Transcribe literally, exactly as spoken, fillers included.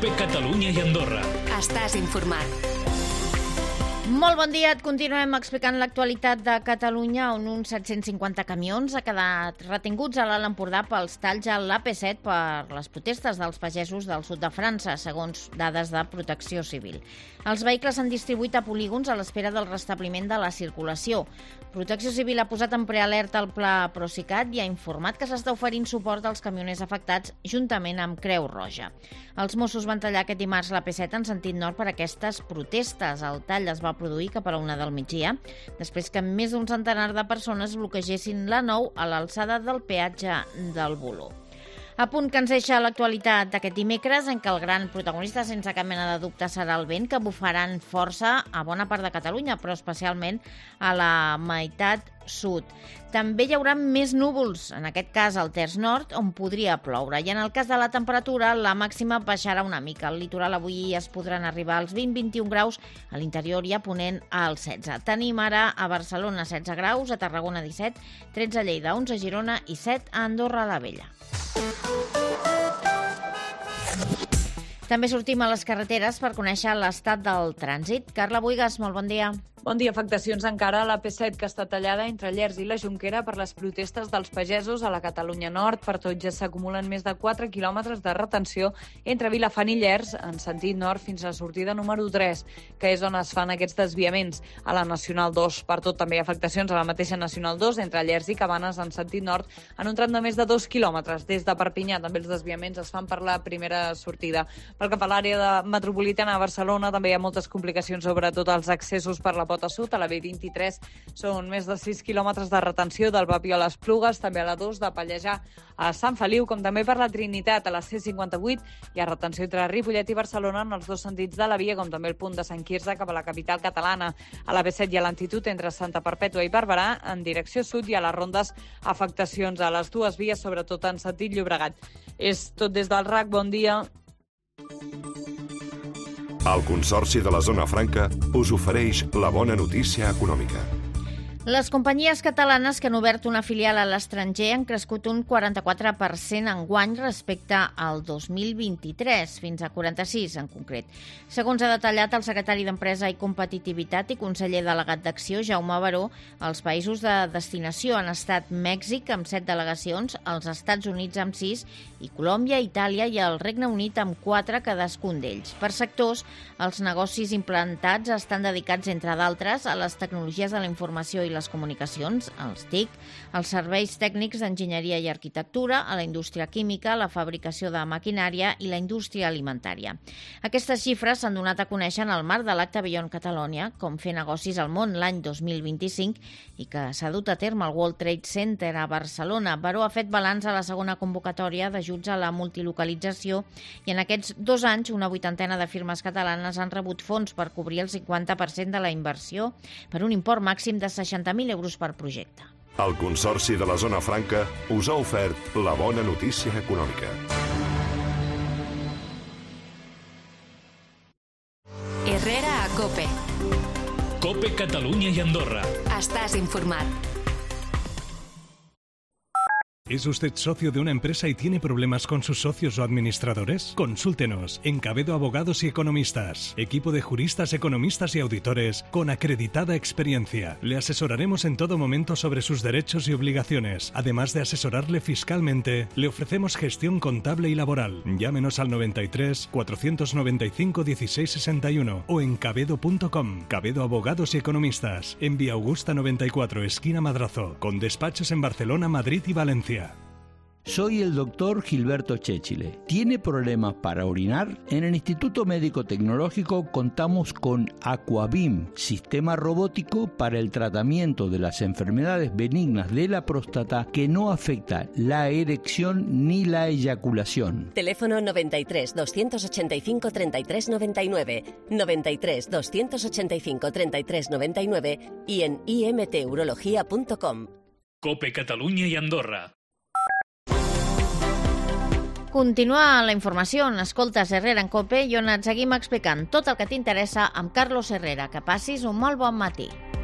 COPE Catalunya i Andorra. Estàs informat. Molt bon dia, et continuem explicant l'actualitat de Catalunya, on uns set-cents cinquanta camions ha quedat retinguts a l'Alt Empordà pels talls a l'A P set per les protestes dels pagesos del sud de França, segons dades de Protecció Civil. Els vehicles s'han distribuït a polígons a l'espera del restabliment de la circulació. Protecció Civil ha posat en prealerta el pla Procicat i ha informat que s'està oferint suport als camioners afectats juntament amb Creu Roja. Els Mossos van tallar aquest dimarts l'A P set en sentit nord per aquestes protestes. El tall es va produir cap a la una del migdia, després que més d'un centenar de persones bloquegessin la nou a l'alçada del peatge del Voló. A punt que ens deixa l'actualitat d'aquest dimecres, en què el gran protagonista, sense cap mena de dubte, serà el vent, que bufarà amb força a bona part de Catalunya, però especialment a la meitat sud. També hi haurà més núvols, en aquest cas al terç nord, on podria ploure. I en el cas de la temperatura, la màxima baixarà una mica. Al litoral avui es podran arribar als vint a vint-i-un graus, a l'interior i a Ponent als setze. Tenim ara a Barcelona setze graus, a Tarragona disset, tretze a Lleida, onze a Girona i set a Andorra la Vella. També sortim a les carreteres per conèixer l'estat del trànsit. Carla Buigas, molt bon dia. Bon dia. Afectacions encara a l'A P set, que està tallada entre Llers i la Jonquera per les protestes dels pagesos a la Catalunya Nord. Per tot ja s'acumulen més de quatre quilòmetres de retenció entre Vilafant i Llers en sentit nord fins a la sortida número tres, que és on es fan aquests desviaments. A la Nacional dos, per tot, també hi ha afectacions a la mateixa Nacional dos entre Llers i Cabanes en sentit nord en un tram de més de dos quilòmetres. Des de Perpinyà també els desviaments es fan per la primera sortida. Pel que fa a l'àrea de metropolitana de Barcelona també hi ha moltes complicacions, sobretot als accessos per la Pota Sud. A la B vint-i-tres són més de sis quilòmetres de retenció del Papiol a l'Esplugues, també a la dos de Pallejà a Sant Feliu, com també per la Trinitat. A la C cinquanta-vuit hi ha retenció entre Ripollet i Barcelona en els dos sentits de la via, com també el punt de Sant Quirze cap a la capital catalana. A la B set hi ha lentitud entre Santa Perpètua i Barberà en direcció sud i a les rondes afectacions a les dues vies, sobretot en sentit Llobregat. És tot des del R A C. Bon dia. El Consorci de la Zona Franca us ofereix la bona notícia econòmica. Les companyies catalanes que han obert una filial a l'estranger han crescut un quaranta-quatre per cent enguany respecte al dos mil vint-i-tres, fins a quaranta-sis en concret. Segons ha detallat el secretari d'Empresa i Competitivitat i conseller delegat d'Acció, Jaume Baró, els països de destinació han estat Mèxic amb set delegacions, els Estats Units amb sis i Colòmbia, Itàlia i el Regne Unit amb quatre cadascun d'ells. Per sectors, els negocis implantats estan dedicats, entre d'altres, a les tecnologies de la informació i les comunicacions, els T I C, els serveis tècnics d'enginyeria i arquitectura, a la indústria química, la fabricació de maquinària i la indústria alimentària. Aquestes xifres s'han donat a conèixer en el marc de l'acte Beyond Catalonia, com fer negocis al món l'any dos mil vint-i-cinc, i que s'ha dut a terme al World Trade Center a Barcelona. Baró ha fet balanç a la segona convocatòria d'ajuts a la multilocalització i en aquests dos anys una vuitantena de firmes catalanes han rebut fons per cobrir el cinquanta per cent de la inversió per un import màxim de seixanta mil euros per projecte. El Consorci de la Zona Franca us ha ofert la bona notícia econòmica. Herrera a COPE. COPE Catalunya i Andorra. Estàs informat. ¿Es usted socio de una empresa y tiene problemas con sus socios o administradores? Consúltenos en Cabedo Abogados y Economistas, equipo de juristas, economistas y auditores con acreditada experiencia. Le asesoraremos en todo momento sobre sus derechos y obligaciones. Además de asesorarle fiscalmente, le ofrecemos gestión contable y laboral. Llámenos al noventa y tres, cuatrocientos noventa y cinco, dieciséis sesenta y uno o en cabedo punto com. Cabedo Abogados y Economistas, en Vía Augusta noventa y cuatro, esquina Madrazo, con despachos en Barcelona, Madrid y Valencia. Soy el doctor Gilberto Chéchile. ¿Tiene problemas para orinar? En el Instituto Médico Tecnológico contamos con Aquabim, sistema robótico para el tratamiento de las enfermedades benignas de la próstata que no afecta la erección ni la eyaculación. Teléfono noventa y tres, doscientos ochenta y cinco, treinta y tres noventa y nueve, noventa y tres, doscientos ochenta y cinco, treinta y tres noventa y nueve y en i m t urología punto com. COPE Catalunya i Andorra. Continua la informació en Escoltes Herrera en COPE i on et seguim explicant tot el que t'interessa amb Carlos Herrera. Que passis un molt bon matí.